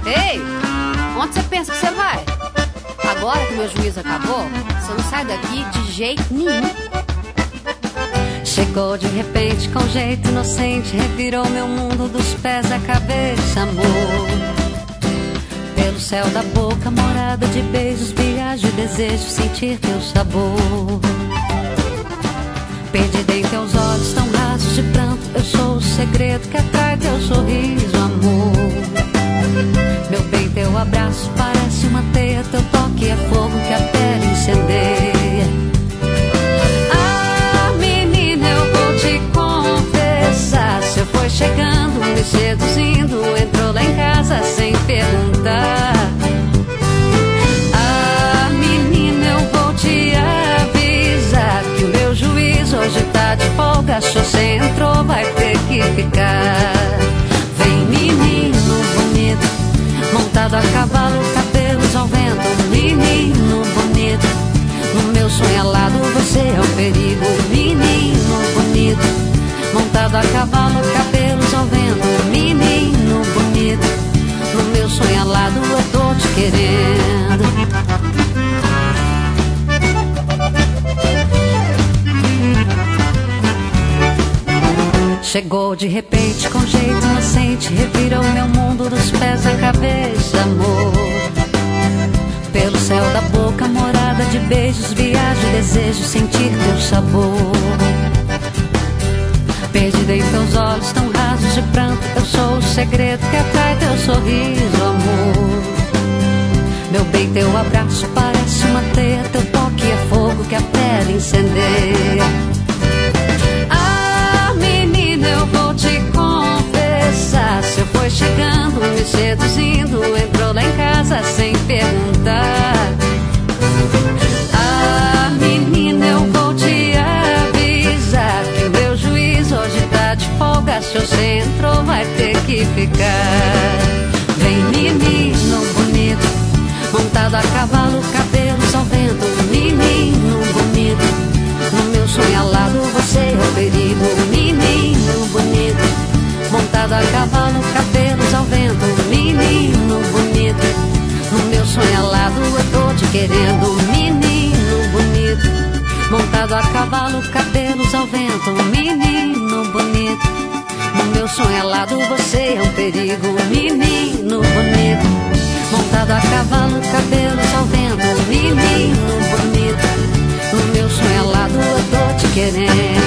Ei, onde você pensa que você vai? Agora que meu juízo acabou, você não sai daqui de jeito nenhum. Chegou de repente com jeito inocente, revirou meu mundo dos pés à cabeça, amor. Pelo céu da boca, morada de beijos, viagem, desejo sentir teu sabor. Perdida em teus olhos tão rasos de pranto, eu sou o segredo que atrai teu sorriso, amor. Meu bem, teu abraço parece uma teia, teu toque é fogo que a pele incendeia. Ah, menina, eu vou te confessar, você foi chegando, me seduzindo, entrou lá em casa sem perguntar. Ah, menina, eu vou te avisar que o meu juízo hoje tá de folga, se você entrou vai ter que ficar. Vem, menino bonito, montado a cavalo, cabelos ao vento. Menino bonito, no meu sonho alado você é um perigo. Menino bonito, montado a cavalo, cabelos ao vento. Menino bonito, no meu sonho alado eu tô te querendo. Chegou de repente com jeito inocente, revirou meu mundo dos pés à cabeça, amor. Pelo céu da boca, morada de beijos, viagem, desejo sentir teu sabor. Perdida em teus olhos tão rasos de pranto, eu sou o segredo que atrai teu sorriso, amor. Meu bem, teu abraço parece uma teia, teu toque é fogo que a pele incendeia. Eu vou te confessar, você foi chegando, me seduzindo, entrou lá em casa sem perguntar. Ah, menina, eu vou te avisar que o meu juízo hoje tá de folga, se você entrou vai ter que ficar. Vem, menino bonito, montado a cavalo, cabelos ao vento. Menino bonito, no meu sonho alado você é o perigo. Menino bonito, montado a cavalo, cabelos ao vento. Menino bonito, no meu sonho alado eu tô te querendo. Menino bonito, montado a cavalo, cabelos ao vento. Menino bonito, no meu sonho alado você é um perigo. Menino bonito, montado a cavalo, cabelos ao vento. Menino bonito, no meu sonho alado eu tô te querendo.